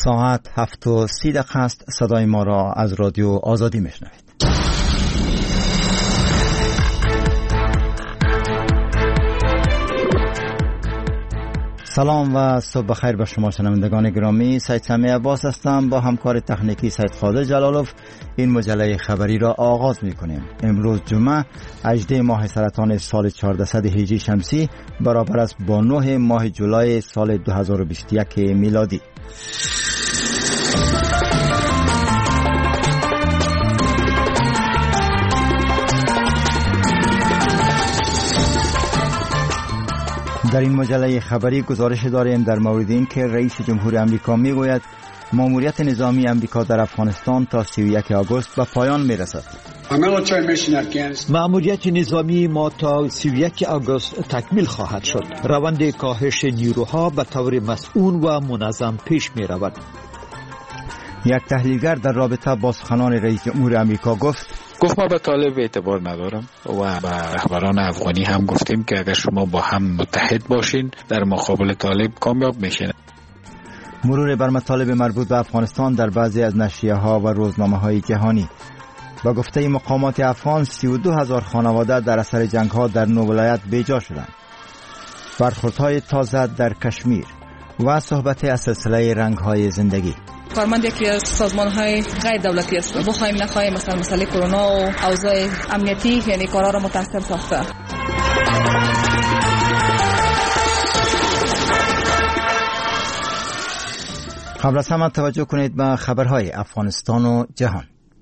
ساعت 7:30 است. صدای ما را از رادیو آزادی میشنوید. سلام و صبح بخیر به شما شنوندگان گرامی. سید سمیع عباس هستم. با همکار تکنیکی سید خالد جلالوف این مجله خبری را آغاز می‌کنیم. امروز جمعه 18 ماه سرطان سال 1400 هجری شمسی برابر است با 9 ماه جولای سال 2021 میلادی. در این مجله خبری گزارش داریم در مورد این که رئیس جمهور امریکا میگوید ماموریت نظامی امریکا در افغانستان تا 31 آگوست به پایان میرسد. ماموریت نظامی ما تا 31 آگوست تکمیل خواهد شد. روند کاهش نیروها به طور مسئول و منظم پیش می رود. یک تحلیلگر در رابطه با سخنان رئیس جمهور امریکا گفت ما به طالب اعتبار ندارم و به رهبران افغانی هم گفتیم که اگر شما با هم متحد باشین در مقابل طالب کامیاب میشین. مرور بر مطالب مربوط به افغانستان در بعضی از نشریه‌ها و روزنامه‌های جهانی. با گفته مقامات افغان 32,000 خانواده در اثر جنگ‌ها در 9 ولایت بیجا شدند. برخوردهای تازه در کشمیر و صحبت از سلسله رنگ‌های زندگی. کارمند یکی از سازمان‌های غیر دولتی است. بخوایم نخواهیم مثلا مسئله کرونا و اوضاع امنیتی یعنی کارا را متأثر ساخته. قبل از همه توجه کنید به خبرهای افغانستان و جهان.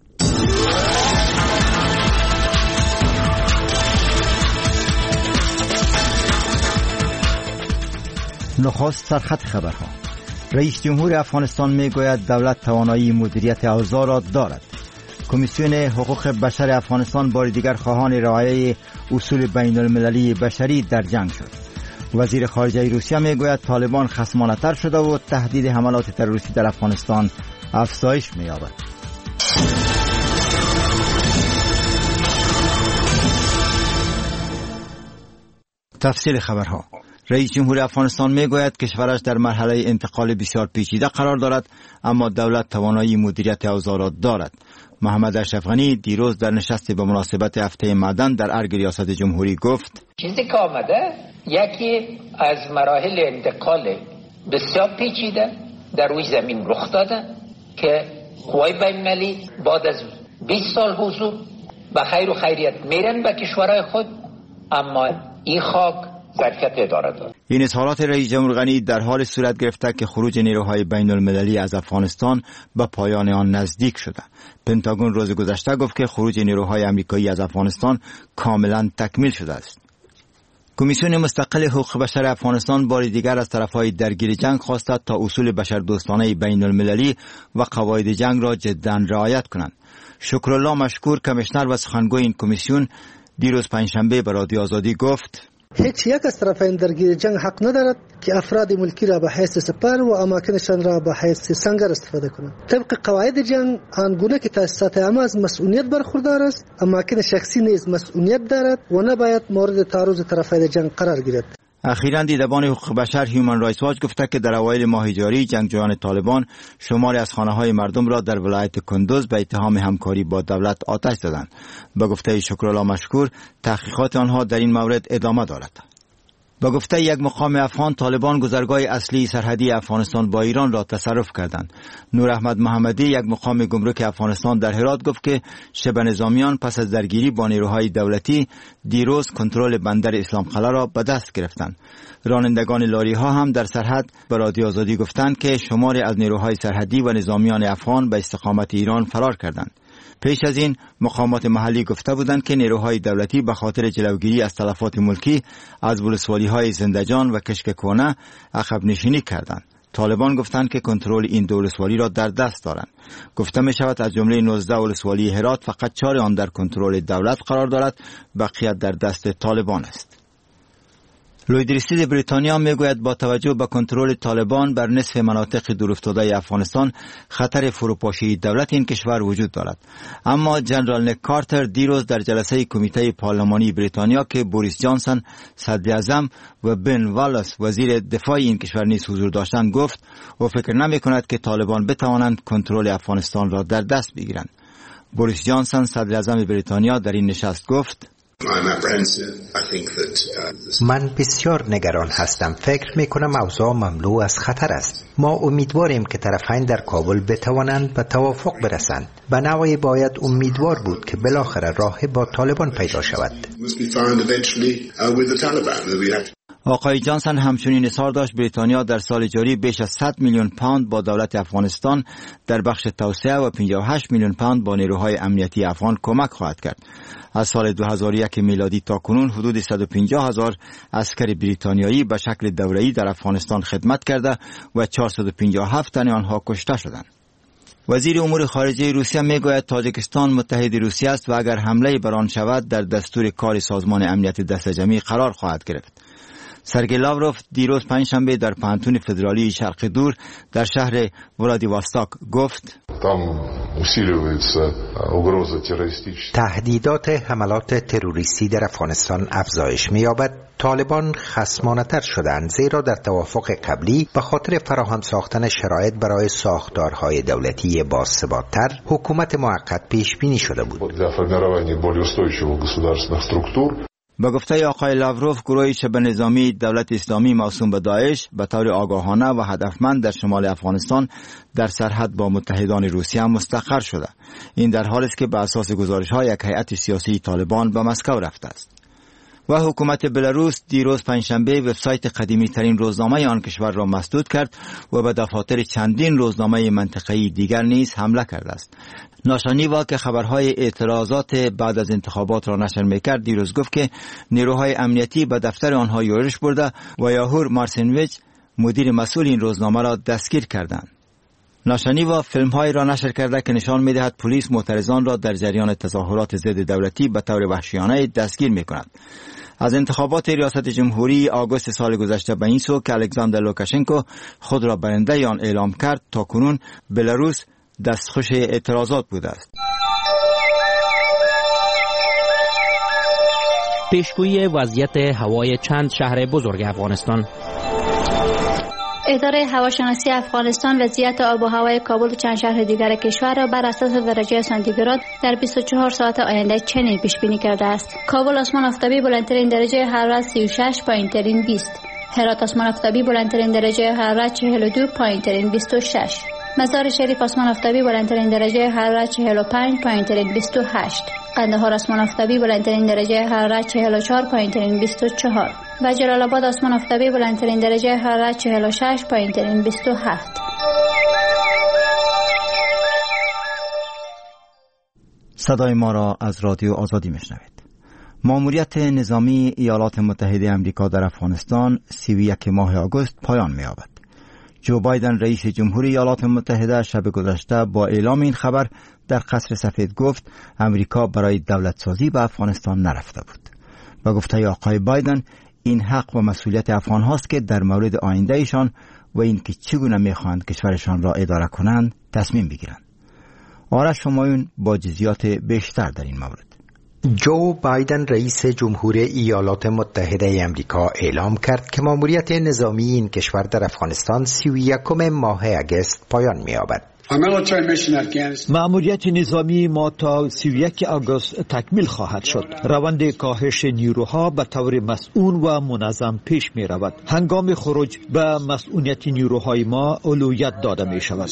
نخست سرخط خبرها. رئیس جمهور افغانستان میگوید دولت توانایی مدیریت اوضاع را دارد. کمیسیون حقوق بشر افغانستان بار دیگر خواهان رعایت اصول بین المللی بشری در جنگ شد. وزیر خارجه روسیه میگوید طالبان خصمانه‌تر شده و تهدید حملات تروریستی در افغانستان افزایش می‌یابد. تفصیل خبرها. رئیس جمهور افغانستان میگوید کشورش در مرحله انتقال بسیار پیچیده قرار دارد، اما دولت توانایی مدیریت اوضاع را دارد. محمد اشرف غنی دیروز در نشست به مناسبت هفته معدن در ارگ ریاست جمهوری گفت چیزی که آمده یکی از مراحل انتقال بسیار پیچیده در روی زمین رخ داده که قوای بین‌المللی بعد از 20 سال حضور به خیر و خیریت میرن به کشورهای خود، اما این خاک ظرفیت اداره دارد. این اظهارات رئیس جمهور غنی در حال صورت گرفته که خروج نیروهای بین المللی از افغانستان به پایان آن نزدیک شده. پنتاگون روز گذشته گفت که خروج نیروهای آمریکایی از افغانستان کاملا تکمیل شده است. کمیسیون مستقل حقوق بشر افغانستان بار دیگر از طرفهای درگیر جنگ خواسته تا اصول بشردوستانه بین المللی و قواعد جنگ را جدا رعایت کنند. شکرالله مشکور کمیشنر و سخنگوی این کمیسیون دیروز پنجشنبه به رادیو آزادی گفت هیچ یک از طرفین درگیر جنگ حق ندارد که افراد ملکی را به حیث سپر و اماکنشان را به حیث سنگر استفاده کنند. طبق قواعد جنگ آنگونه که تأسیسات عامه از مسئولیت برخوردار است، اماکن شخصی نیز مسئولیت دارد و نباید مورد تعرض طرفین جنگ قرار گیرد. اخیراً دیدبان حقوق بشر هیومن رایتس واچ گفته که در اوایل ماه جاری جنگجویان طالبان شماری از خانه‌های مردم را در ولایت کندوز به اتهام همکاری با دولت آتش زدند. به گفته شکرالله مشکور تحقیقات آنها در این مورد ادامه دارد. با گفته یک مقام افغان طالبان گذرگاه اصلی سرحدی افغانستان با ایران را تصرف کردند. نور احمد محمدی یک مقام گمرک افغانستان در هرات گفت که شبه نظامیان پس از درگیری با نیروهای دولتی دیروز کنترل بندر اسلام قلعه را به دست گرفتند. رانندگان لاری ها هم در سرحد به رادیو آزادی گفتند که شماری از نیروهای سرحدی و نظامیان افغان به استقامت ایران فرار کردند. پیش از این مقامات محلی گفته بودند که نیروهای دولتی به خاطر جلوگیری از تلفات ملکی از ولسوالی‌های زندجان و کشک کونه عقب نشینی کردند. طالبان گفتند که کنترل این دو ولسوالی را در دست دارند. گفته می شود از جمله 19 ولسوالی هرات فقط 4 آن در کنترل دولت قرار دارد، بقیه در دست طالبان است. لویدریستید بریتانیا میگوید با توجه به کنترل طالبان بر نصف مناطق دورافتاده افغانستان خطر فروپاشی دولت این کشور وجود دارد. اما جنرال نیک کارتر دیروز در جلسه کمیته پارلمانی بریتانیا که بوریس جانسون صدر اعظم و بن والاس وزیر دفاع این کشور نیز حضور داشتند گفت او فکر نمی کند که طالبان بتوانند کنترل افغانستان را در دست بگیرند. بوریس جانسون صدر اعظم بریتانیا در این نشست گفت من بسیار نگران هستم. فکر می کنم اوضاع مملو از خطر است. ما امیدواریم که طرفین در کابل بتوانند به توافق برسند. به نوعی باید امیدوار بود که بالاخره راه با طالبان پیدا شود. آقای جانسون همچنین اظهار داشت بریتانیا در سال جاری بیش از 100 میلیون پوند با دولت افغانستان در بخش توسعه و 58 میلیون پوند با نیروهای امنیتی افغان کمک خواهد کرد. از سال 2001 میلادی تا کنون حدود 150,000 عسکر بریتانیایی به شکل دوره‌ای در افغانستان خدمت کرده و 457 تن آنها کشته شدند. وزیر امور خارجه روسیه میگوید تاجیکستان متحد روسیه است و اگر حمله بر آن شود در دستور کار سازمان امنیت دست جمعی قرار خواهد گرفت. سرگئی لاوروف دیروز پنجشنبه در پانتون فدرالی شرق دور در شهر ولادیواستوک گفت تهدیدات حملات تروریستی در افغانستان افزایش می‌یابد. طالبان خصمانه‌تر شدند زیرا در توافق قبلی به خاطر فراهم ساختن شرایط برای ساختارهای دولتی باثبات‌تر حکومت موقت پیش بینی شده بود. با گفته آقای لاوروف گروه شبه نظامی دولت اسلامی موسوم به داعش به طور آگاهانه و هدفمند در شمال افغانستان در سرحد با متحدان روسیه مستقر شده. این در حالی است که به اساس گزارش‌های یک هیئت سیاسی طالبان به مسکو رفته است. و حکومت بلاروس دیروز پنجشنبه وبسایت قدیمی ترین روزنامه آن کشور را مسدود کرد و به دفاتر چندین روزنامه منطقه‌ای دیگر نیز حمله کرده است. ناشانیوا که خبرهای اعتراضات بعد از انتخابات را نشر میکرد دیروز گفت که نیروهای امنیتی به دفتر آنها یورش برده و یاهور مارسینویچ مدیر مسئول این روزنامه را دستگیر کردند. ناشانیوا فیلم‌هایی را نشر کرده که نشان می‌دهد پلیس معترضان را در جریان تظاهرات ضد دولتی به طور وحشیانه دستگیر می‌کند. از انتخابات ریاست جمهوری آگوست سال گذشته به این سو که الکساندر لوکاشنکو خود را برنده آن اعلام کرد تا کنون بلاروس دستخوش اعتراضات بوده است. پیشگویی وضعیت هوای چند شهر بزرگ افغانستان. اداره هواشناسی افغانستان وضعیت آب و هوای کابل و چند شهر دیگر کشور را بر اساس درجه سانتیگراد در 24 ساعت آینده چنین پیش بینی کرده است: کابل آسمان آفتابی بلندترین درجه حرارت 36، پایین‌ترین 20. هرات آسمان آفتابی بلندترین درجه حرارت 42، پایین‌ترین 26. مزار شریف آسمان آفتابی بلندترین درجه حرارت 45، پایین‌ترین 28. قندهار آسمان آفتابی بلندترین درجه حرارت 44، پایین‌ترین 24. و جلال آباد آسمان آفتابی بلندترین درجه حرارت 46، پایین‌ترین 27. صدای ما را از رادیو آزادی میشنوید. ماموریت نظامی ایالات متحده آمریکا در افغانستان 31 ماه آگوست پایان می‌یابد. جو بایدن رئیس جمهوری ایالات متحده شب گذشته با اعلام این خبر در قصر سفید گفت امریکا برای دولت سازی به افغانستان نرفته بود. با گفته آقای بایدن این حق و مسئولیت افغان هاست که در مورد آینده ایشان و اینکه چگونه میخواهند کشورشان را اداره کنند تصمیم بگیرند. آرش همایون با جزئیات بیشتر در این مورد. جو بایدن رئیس جمهوری ایالات متحده آمریکا اعلام کرد که ماموریت نظامی این کشور در افغانستان 31 ماه آگوست پایان می‌یابد. مأموریت نظامی ما تا 31 آگوست تکمیل خواهد شد. روند کاهش نیروها به طور مسئول و منظم پیش می رود. هنگام خروج به مسئولیت نیروهای ما اولویت داده می شود.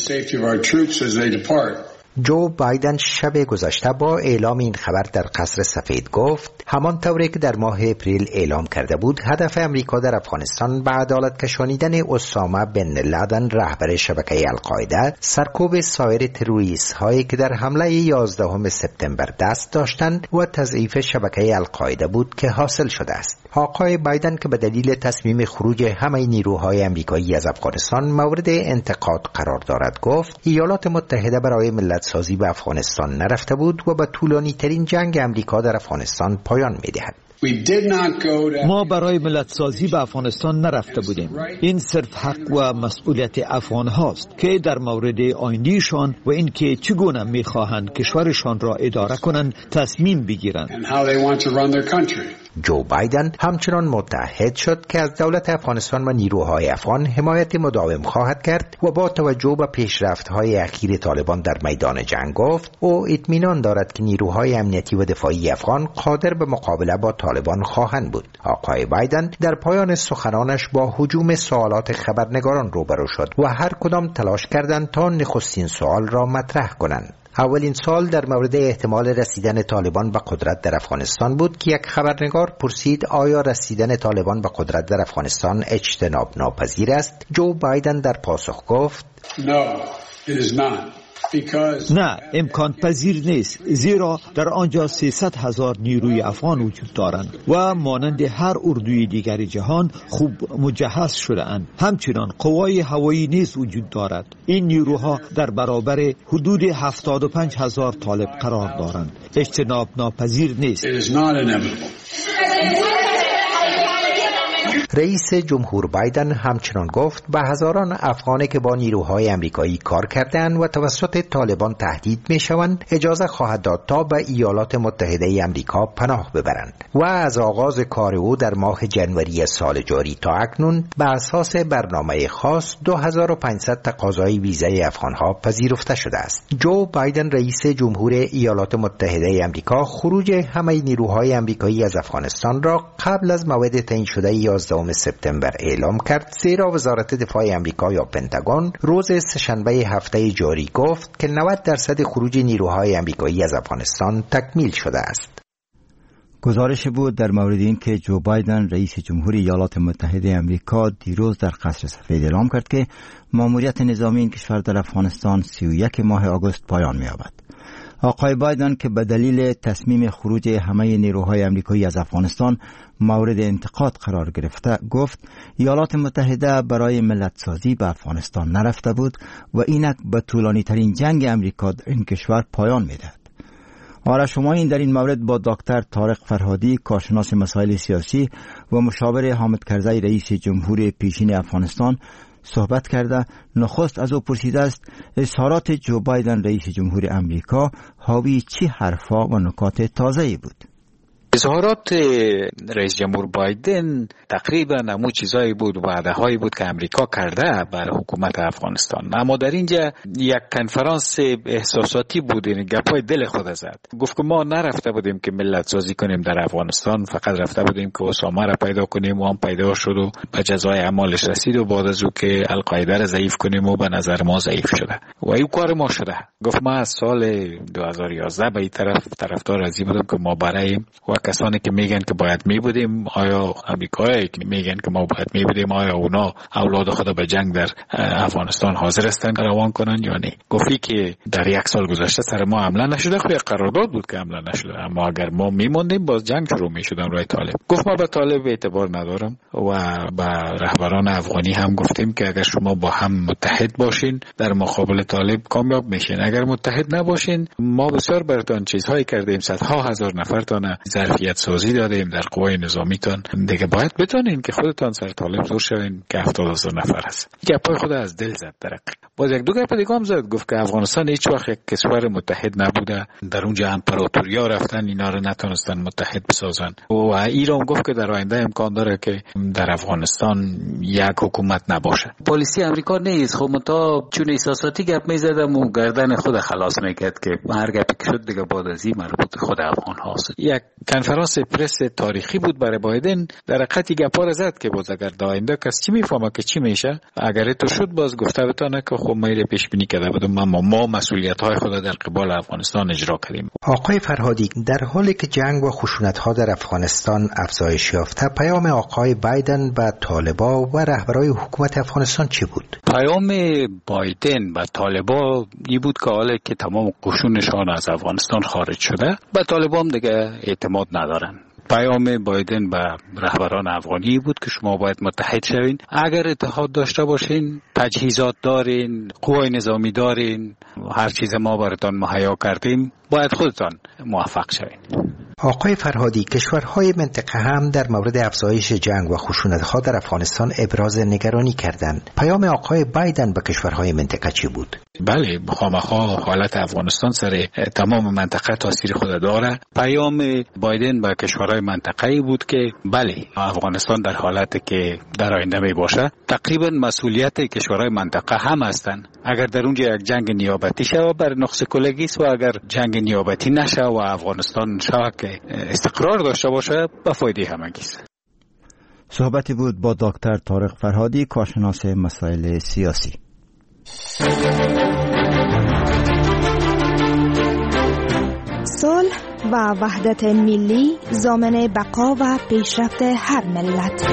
جو بایدن شب گذشته با اعلام این خبر در قصر سفید گفت همان طوری که در ماه اپریل اعلام کرده بود هدف امریکا در افغانستان به عدالت کشانیدن اسامه بن لادن رهبر شبکه القاعده سرکوب سایر تروریست هایی که در حمله 11 سپتامبر دست داشتند و تضعیف شبکه القاعده بود که حاصل شده است. آقای بایدن که به دلیل تصمیم خروج همه نیروهای امریکایی از افغانستان مورد انتقاد قرار دارد گفت ایالات متحده برای ملت سازی به افغانستان نرفته بود و به طولانی ترین جنگ امریکا در افغانستان پایان می دهد. ما برای ملت سازی به افغانستان نرفته بودیم. این صرف حق و مسئولیت افغان هاست که در مورد آیندهشان و اینکه چگونه میخواهند کشورشان را اداره کنند تصمیم بگیرند. جو بایدن همچنان متعهد شد که از دولت افغانستان و نیروهای افغان حمایت مداوم خواهد کرد و با توجه به پیشرفت‌های اخیر طالبان در میدان جنگ گفت او اطمینان دارد که نیروهای امنیتی و دفاعی افغان قادر به مقابله با طالبان خواهند بود. آقای بایدن در پایان سخنانش با هجوم سوالات خبرنگاران روبرو شد و هر کدام تلاش کردند تا نخستین سوال را مطرح کنند. اولین سال در مورد احتمال رسیدن طالبان به قدرت در افغانستان بود که یک خبرنگار پرسید آیا رسیدن طالبان به قدرت در افغانستان اجتناب ناپذیر است؟ جو بایدن در پاسخ گفت نه، امکان پذیر نیست، زیرا در آنجا 300,000 نیروی افغان وجود دارند و مانند هر اردوی دیگر جهان خوب مجهز شده اند. همچنان قوای هوایی نیز وجود دارد. این نیروها در برابر حدود 75,000 طالب قرار دارند. اجتناب ناپذیر نیست. رئیس جمهور بایدن همچنان گفت به هزاران افغانی که با نیروهای امریکایی کار کردند و توسط طالبان تهدید میشوند اجازه خواهد داد تا به ایالات متحده امریکا پناه ببرند و از آغاز کار او در ماه جنوری سال جاری تا اکنون به اساس برنامه خاص 2500 تقاضای ویزای افغانها پذیرفته شده است. جو بایدن رئیس جمهور ایالات متحده امریکا خروج همه نیروهای امریکایی از افغانستان را قبل از موعد تعیین شده 11 سپتامبر اعلام کرد، زیرا وزارت دفاع امریکا یا پنتاگون روز سه‌شنبه هفته جاری گفت که 90% خروج نیروهای امریکایی از افغانستان تکمیل شده است. گزارش بود در مورد این که جو بایدن رئیس جمهوری ایالات متحده امریکا دیروز در قصر سفید اعلام کرد که ماموریت نظامی این کشور در افغانستان 31 ماه آگوست پایان می‌یابد. آقای بایدن که به دلیل تصمیم خروج همه نیروهای امریکایی از افغانستان مورد انتقاد قرار گرفته گفت ایالات متحده برای ملت سازی به افغانستان نرفته بود و اینک به طولانی ترین جنگ امریکا در این کشور پایان می‌دهد. آره شما این در این مورد با دکتر طارق فرهادی کارشناس مسائل سیاسی و مشاور حامد کرزی رئیس جمهور پیشین افغانستان صحبت کرده. نخست از او پرسیده است اظهارات جو بایدن رئیس جمهور امریکا حاوی چی حرفا و نکات تازه‌ای بود؟ اظهارات رئیس جمهور بایدن تقریبا همون چیزایی بود، وعده‌هایی بود که امریکا کرده بر حکومت افغانستان. اما در اینجا یک کنفرانس احساساتی بود، این گپای دل خود زد. گفت که ما نرفته بودیم که ملت سازی کنیم در افغانستان، فقط رفته بودیم که اسامه را پیدا کنیم و هم پیدا شد و به جزای اعمالش رسید و بعد از او که القاعده را ضعیف کنیم و به نظر ما ضعیف شده و این کار ما شده. گفت ما از سال 2011 به این طرفدار ازی بودم که ما برای و کسانی که میگن که باید میبودیم، آیا امریکایی که میگن که ما باید میبودیم، آیا اونا اولاد خود به جنگ در افغانستان حاضر هستن روان کنن یا نه؟ گفتی که در یک سال گذشته سر ما حمله نشده، خب یک قرارداد بود که حمله نشده، اما اگر ما میموندیم باز جنگ شروع میشدن روی طالب. گفت ما به طالب اعتبار ندارم و به رهبران افغانی هم گفتیم که اگر شما با هم متحد باشین در مقابل طالب کامیاب میشین، اگر متحد نباشین ما بسیار براتون چیزهایی کردیم، صدها هزار نفرتان ظرفیت سازی دادیم در قوای نظامیتان، دیگه باید بتونین که خودتان سر طالب زور شوین که 70,000 نفر هست. گپای خود از دل زد درک. باز یک دو گپ دیگه هم زد، گفت که افغانستان هیچ وقت یک کشور متحد نبوده، در اونجا امپراتوریا رفتن اینا رو نتونستن متحد بسازن و ایران گفت که در آینده امکان داره که در افغانستان یک حکومت نباشه. پالیسی امریکا نیست، خب متا چون احساساتی گپ میزدم و گردن خود خلاص میکرد که هر گپی که شد دیگه بعد از این مربوط خود افغان هاست. یک کنفرانس پرس تاریخی بود برای بایدن، در حقیقت گپا زد که باز اگر در آینده کس چی میفهمه که چی میشه، اگر تو شد باز گفته بتونه که خب ما رو پیش بینی کرده بودم، ما مسئولیت‌های خود در قبال افغانستان اجرا کردیم. آقای فرهادی، در حالی که جنگ و خشونت‌ها در افغانستان افزایش یافته، پیام آقای بایدن به طالبا و رهبرای حکومت افغانستان چی بود؟ پیام بایدن به طالبا این بود که حالا که تمام قشونشان از افغانستان خارج شده، به طالبا هم دیگه اعتماد ندارن. پیام بایدن به رهبران افغانی بود که شما باید متحد شوین. اگر اتحاد داشته باشین، تجهیزات دارین، قوای نظامی دارین، هر چیز ما براتون مهیا کردیم، باید خودتان موفق شوین. آقای فرهادی، کشورهای منطقه هم در مورد افزایش جنگ و خشونت‌ها در افغانستان ابراز نگرانی کردند. پیام آقای بایدن به کشورهای منطقه چی بود؟ بله، خامخا حالت افغانستان سر تمام منطقه تاثیر خود داره. پیام بایدن به کشورهای منطقه‌ای بود که بله، افغانستان در حالتی که در آینده می باشه تقریبا مسئولیت کشورهای منطقه هم هستند. اگر در اونجا یک جنگ نیابتی شود بر نقص کلگی است و اگر جنگ نیابتی نشه و افغانستان شود که استقرار داشته باشه به فایده همگی است. صحبتی بود با دکتر طارق فرهادی، کارشناس مسائل سیاسی. صلح و وحدت ملی ضامن بقا و پیشرفت هر ملت.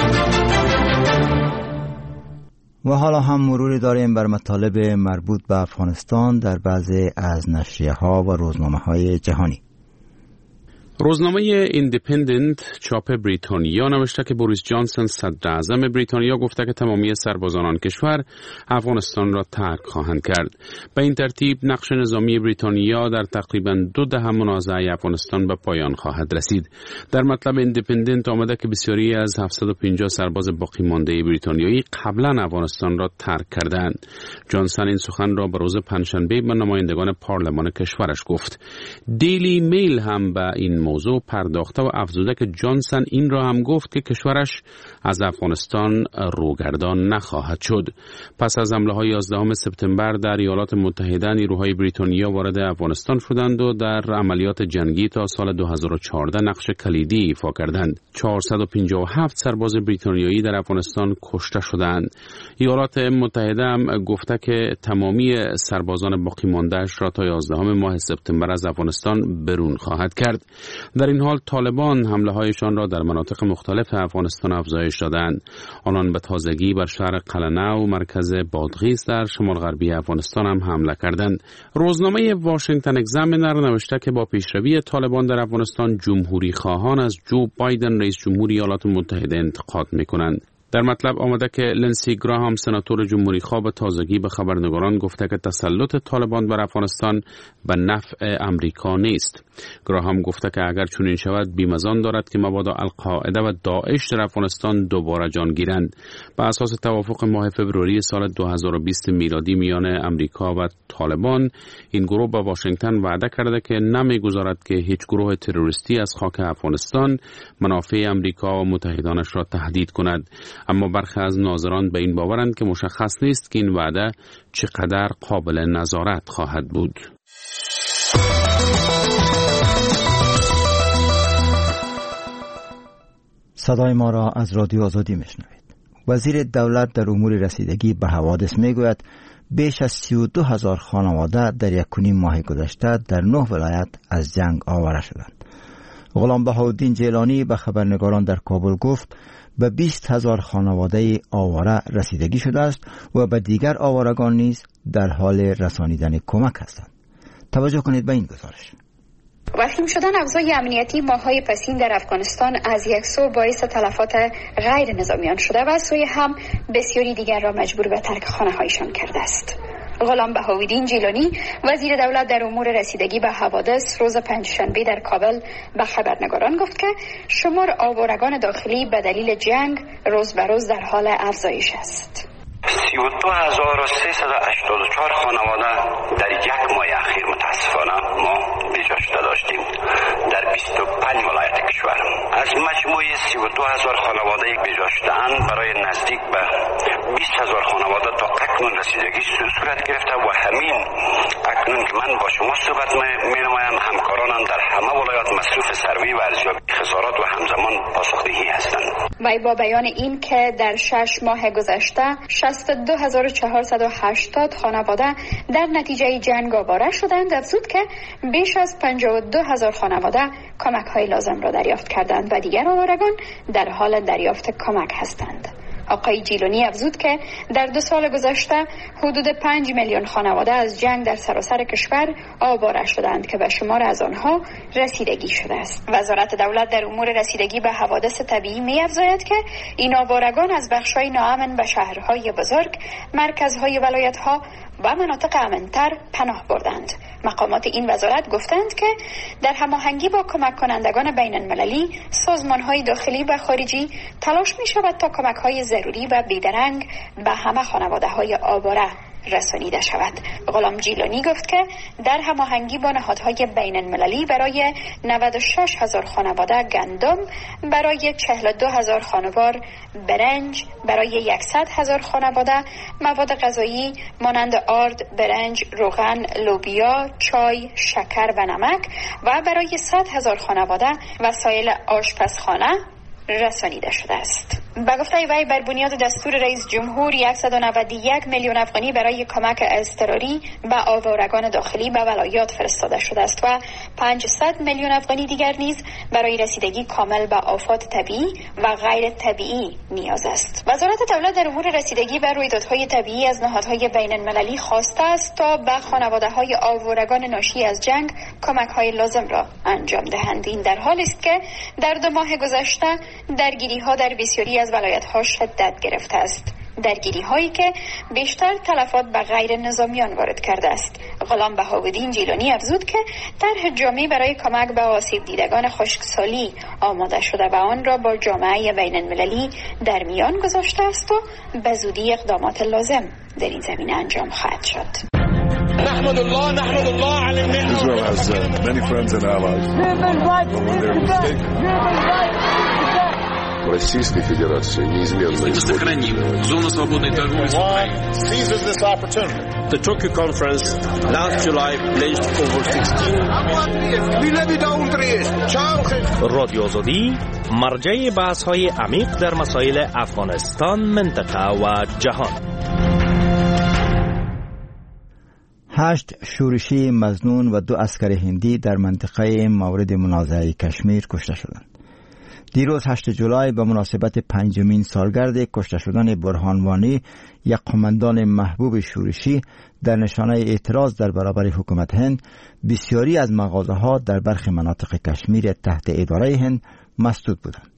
و حالا هم مروری داریم بر مطالب مربوط به افغانستان در بعضی از نشریه‌ها و روزنامه‌های جهانی. روزنامه ایندیپندنت چاپ بریتانیا نوشته که بوریس جانسون صدر اعظم بریتانیا گفته که تمامی سربازان آن کشور افغانستان را ترک خواهند کرد. به این ترتیب نقش نظامی بریتانیا در تقریباً 2 دهه منازعه افغانستان به پایان خواهد رسید. در مطلب ایندیپندنت آمده که بسیاری از 750 سرباز باقی مانده بریتانیایی قبلا افغانستان را ترک کردند. جانسون این سخن را به روز پنجشنبه به نمایندگان پارلمان کشورش گفت. دیلی میل هم به این موضوع پرداخته و افزوده که جانسون این را هم گفت که کشورش از افغانستان روگردان نخواهد شد. پس از حمله‌های 11 سپتامبر در ایالات متحده، نیروهای بریتانیا وارد افغانستان شدند و در عملیات جنگی تا سال 2014 نقش کلیدی ایفا کردند. 457 سرباز بریتانیایی در افغانستان کشته شدند. ایالات متحده هم گفته که تمامی سربازان باقی مانده‌اش را تا 11 ماه سپتامبر از افغانستان برون خواهد کرد. در این حال طالبان حمله‌هایشان را در مناطق مختلف افغانستان افزایش دادند. آنان به تازگی بر شهر قلنه و مرکز بادغیس در شمال غربی افغانستان هم حمله کردند. روزنامه واشنگتن اگزامینر نوشته که با پیشروی طالبان در افغانستان جمهوری خواهان از جو بایدن رئیس جمهور ایالات متحده انتقاد می‌کنند. در مطلب آمده که لنسی گراهام سناتور جمهوری خواه به تازگی به خبرنگاران گفته که تسلط طالبان بر افغانستان به نفع امریکا نیست. گراهام گفته که اگر چنین شود بیمزان دارد که مبادا القاعده و داعش در افغانستان دوباره جان گیرند. بر اساس توافق ماه فوریه سال 2020 میلادی میان امریکا و طالبان، این گروه به واشنگتن وعده کرده که نمیگذارد که هیچ گروه تروریستی از خاک افغانستان منافع امریکا و متحدانش را تهدید کند. اما برخی از ناظران به این باورند که مشخص نیست که این وعده چقدر قابل نظارت خواهد بود. صدای ما را از رادیو آزادی میشنوید. وزیر دولت در امور رسیدگی به حوادث میگوید بیش از 32,000 خانواده در 1.5 ماه گذشته در 9 ولایت از جنگ آواره شدند. غلام بهاءالدین جیلانی به خبرنگاران در کابل گفت به 20,000 خانواده آواره رسیدگی شده است و به دیگر آوارگان نیز در حال رسانیدن کمک هستند. توجه کنید به این گزارش. وخیم شدن اوضاع امنیتی ماه‌های پسین در افغانستان از یک سو باعث تلفات غیر نظامیان شده و از سوی هم بسیاری دیگر را مجبور به ترک خانه‌هایشان کرده است. غلام بهاءالدین جیلانی وزیر دولت در امور رسیدگی به حوادث روز پنجشنبه در کابل به خبرنگاران گفت که شمار آوارگان داخلی به دلیل جنگ روز به روز در حال افزایش است. 32,384 خانواده در 1 ماه اخیر متاسفانه ما بجاشته داشتیم در 25 ولایت کشور. از مجموع 32,000 خانواده که بجاشته‌اند برای نزدیک به 20,000 خانواده تا اکنون رسیدگی صورت گرفته و همین اکنون که من با شما صحبت می‌نمایم همکارانم در همه ولایات مصروف سروی و ارزیابی خسارات و همزمان پاسخدهی هستند. و با بیان این که در 6 ماه گذشته 62,480 خانواده در نتیجه جنگ آواره شدند، افزود که بیش از 52,000 خانواده کمک‌های لازم را دریافت کردند و دیگر آوارگان در حال دریافت کمک هستند. آقای جیلانی افزود که در 2 سال گذشته حدود 5 میلیون خانواده از جنگ در سراسر کشور آواره شدند که به شمار از آنها رسیدگی شده است. وزارت دولت در امور رسیدگی به حوادث طبیعی می‌افزاید که این آوارگان از بخش‌های ناامن به شهرهای بزرگ، مرکزهای ولایت‌ها و مناطق امن‌تر پناه بردند. مقامات این وزارت گفتند که در هماهنگی با کمک کنندگان بین المللی، سازمان‌های داخلی و خارجی تلاش می‌شود تا کمک‌های ضروری و بیدرنگ به همه خانواده‌های آواره رسانیده شود. غلام جیلانی گفت که در هماهنگی با نهادهای بین المللی برای 96,000 خانواده گندم، برای 42,000 خانوار برنج، برای 100,000 خانواده مواد غذایی مانند آرد، برنج، روغن، لوبیا، چای، شکر و نمک و برای 100,000 خانواده وسایل آشپزخانه رسانیده شده است. به گفته وی بر بنیاد دستور رئیس جمهور 191 میلیون افغانی برای کمک اضطراری به آوارگان داخلی به ولایات فرستاده شده است و 500 میلیون افغانی دیگر نیز برای رسیدگی کامل به آفات طبیعی و غیر طبیعی نیاز است. وزارت دولت در امور رسیدگی به رویدادهای طبیعی از نهادهای بین المللی خواسته است تا به خانواده‌های آوارگان ناشی از جنگ کمک‌های لازم را انجام دهند. این در حالی است که در 2 ماه گذشته درگیری‌ها در بسیاری از ولایت‌ها شدت گرفته است. درگیری هایی که بیشتر تلفات به غیر نظامیان وارد کرده است. غلام بهاءالدین جیلانی افزود که طرح جامعی برای کمک به آسیب دیدگان خشکسالی آماده شده و آن را با جامعه بین المللی در میان گذاشته است و به زودی اقدامات لازم در این زمینه انجام خواهد شد. نحمد الله على النعمة. Israel has many friends and allies. Российской Федерации неизменно сохраним зону свободной торговли с Украиной. Seizes this opportunity. The Tokyo conference last July pledged over 16 رادیو آزادی مرجع بحث‌های عمیق در مسائل افغانستان، منطقه و جهان. 8 شورشی مظنون و 2 عسکر هندی در منطقه مورد منازعه کشمیر کشته شدند. دیروز 8 جولای به مناسبت 5مین سالگرد کشته شدن برهان وانی، یک قماندان محبوب شورشی، در نشانه اعتراض در برابر حکومت هند، بسیاری از مغازه‌ها در برخی مناطق کشمیر تحت اداره هند مسدود بودند.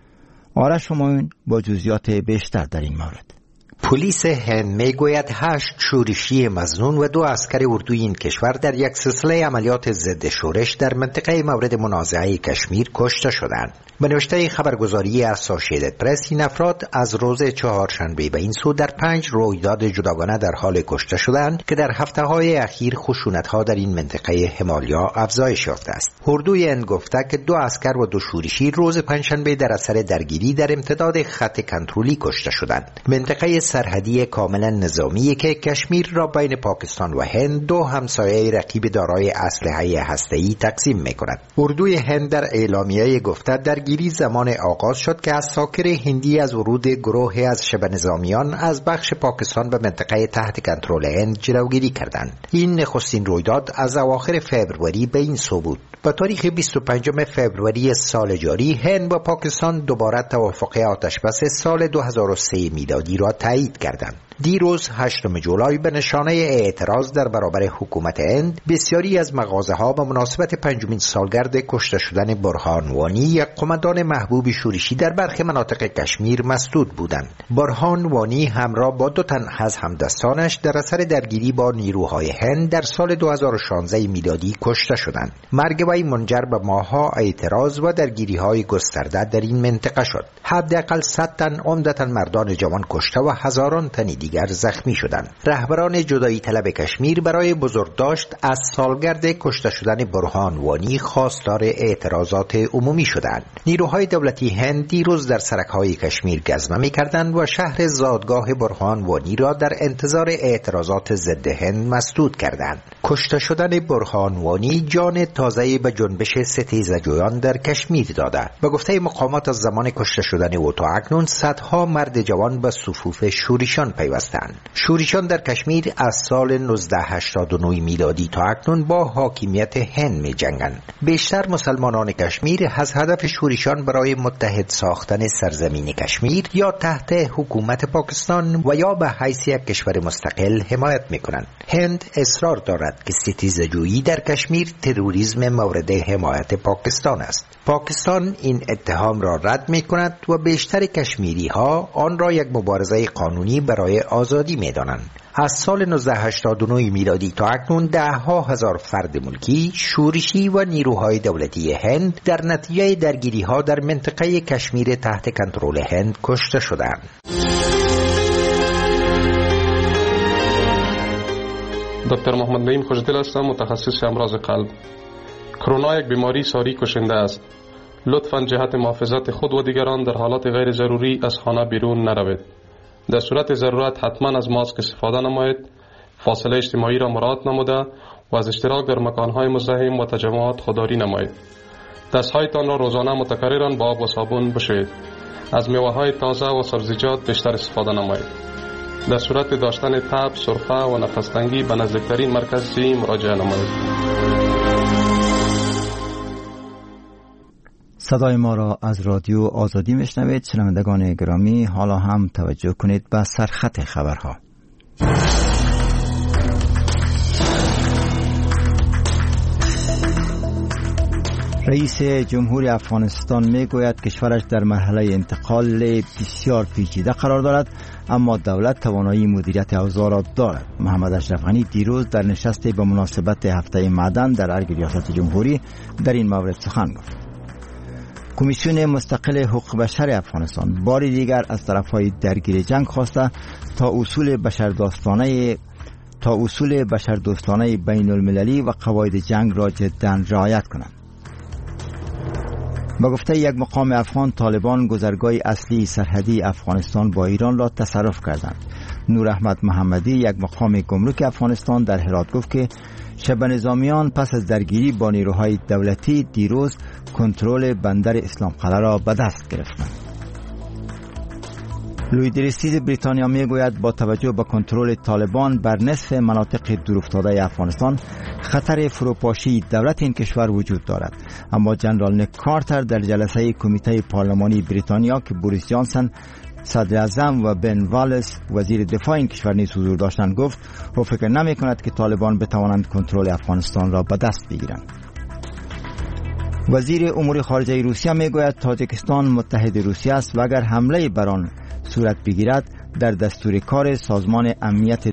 آرش همایون با جزئیات بیشتر در این مورد. پلیس هند میگوید 8 شورشی مظنون و 2 عسکر اردوی این کشور در یک سلسله عملیات ضد شورش در منطقه مورد منازعه کشمیر کشته شدند. به نوشته خبرگزاری اسوسییتد پرس، این افراد از روز چهارشنبه به این سو در 5 رویداد جداگانه در حال کشته شدند که در هفته‌های اخیر خشونت‌ها در این منطقه همالیا افزایش یافته است. اردوی هند گفته که 2 عسکر و 2 شورشی روز پنجشنبه در اثر درگیری در امتداد خط کنترلی کشته شدند. منطقه سرحدی کاملا نظامی که کشمیر را بین پاکستان و هند، 2 همسایه رقیب دارای اسلحه هسته‌ای تقسیم می‌کند. اردوی هند در اعلامیه گفته درگیری زمان آغاز شد که عساکر هندی از ورود گروهی از شبه نظامیان از بخش پاکستان به منطقه تحت کنترل هند جلوگیری کردند. این نخستین رویداد از اواخر فوریه به این سو بود. با تاریخ 25 فوریه سال جاری، هند با پاکستان دوباره توافق آتشبس سال 2003 میلادی را تایید کردند. دیروز 8 جولای به نشانه اعتراض در برابر حکومت هند، بسیاری از مغازه‌ها به مناسبت 5مین سالگرد کشته شدن برهان وانی، یک قماندان محبوب شورشی، در برخی مناطق کشمیر مسدود بودند. برهان وانی همراه با 2 تن از همدستانش در اثر درگیری با نیروهای هند در سال 2016 میلادی کشته شدند. مرگ وی منجر به ماه‌ها اعتراض و درگیری‌های گسترده در این منطقه شد. حداقل 100 تن عمدتاً مردان جوان کشته و هزاران تن دیگر زخمی شدند. رهبران جدایی طلب کشمیر برای بزرگداشت از سالگرد کشته شدن برهان وانی خواستار اعتراضات عمومی شدند. نیروهای دولتی هند دیروز در سرک‌های کشمیر گزمه می‌کردند و شهر زادگاه برهان وانی را در انتظار اعتراضات ضد هند مسدود کردند. کشته شدن برهان وانی جان تازه‌ای به جنبش ستیزجویان در کشمیر داده. به گفته مقامات از زمان کشته شدن او تا اکنون صدها مرد جوان به صفوف شورشیان پیوسته پیوستند. شورشیان در کشمیر از سال 1989 میلادی تا اکنون با حاکمیت هند می جنگند. بیشتر مسلمانان کشمیر از هدف شورشیان برای متحد ساختن سرزمین کشمیر یا تحت حکومت پاکستان و یا به حیث یک کشور مستقل حمایت می کنند. هند اصرار دارد که ستیزجویی در کشمیر تروریسم مورد حمایت پاکستان است. پاکستان این اتهام را رد می کند و بیشتر کشمیری ها آن را یک مبارزه قانونی برای آزادی می دانند. از سال 1989 میلادی تا اکنون ده‌ها هزار فرد ملکی، شورشی و نیروهای دولتی هند در نتیجه درگیری ها در منطقه کشمیر تحت کنترل هند کشته شدند. دکتر محمد نعیم خوشدل هستم، متخصص امراض قلب. کرونا یک بیماری ساری کشنده است. لطفاً جهت محافظت خود و دیگران در حالات غیر ضروری از خانه بیرون نروید. در صورت ضرورت حتما از ماسک استفاده نمایید، فاصله اجتماعی را مراعات نموده و از اشتراک در مکانهای مزدحم و تجمعات خودداری نمایید. دستهایتان را روزانه متکرراً با آب و صابون بشویید. از میوه‌های تازه و سبزیجات بیشتر استفاده نمایید. در صورت داشتن تب، سرفه و نفس تنگی به نزدیکترین مرکز صحی مراجعه نمایید. صدای ما را از رادیو آزادی میشنوید. شنوندگان گرامی، حالا هم توجه کنید به سرخط خبرها. رئیس جمهور افغانستان میگوید کشورش در مرحله انتقال بسیار پیچیده قرار دارد، اما دولت توانایی مدیریت اوضاع را دارد. محمد اشرف غنی دیروز در نشستی به مناسبت هفته معدن در ارگ ریاست جمهوری در این مورد سخن گفت. کمیسیون مستقل حقوق بشر افغانستان بار دیگر از طرفهای درگیر جنگ خواسته تا اصول بشردوستانه بین المللی و قواعد جنگ را جداً رعایت کنند. با گفته یک مقام افغان، طالبان گذرگاه اصلی سرحدی افغانستان با ایران را تصرف کردند. نور احمد محمدی، یک مقام گمرک افغانستان، در هرات گفت که شبه نظامیان پس از درگیری با نیروهای دولتی دیروز کنترل بندر اسلام قلعه را به دست گرفتند. لوی دریستیز بریتانیا میگوید با توجه به کنترل طالبان بر نصف مناطق دورافتاده افغانستان خطر فروپاشی دولت این کشور وجود دارد. اما جنرال نیک کارتر در جلسه کمیته پارلمانی بریتانیا که بوریس جانسن صدر اعظم و بن والس وزیر دفاع این کشور نیز حضور داشتند گفت او فکر نمی کند که طالبان بتوانند کنترل افغانستان را به دست بگیرند. وزیر امور خارجه روسیه میگوید تاجیکستان متحد روسیه است و اگر حمله بر آن صورت بگیرد در دستور کار سازمان امنیت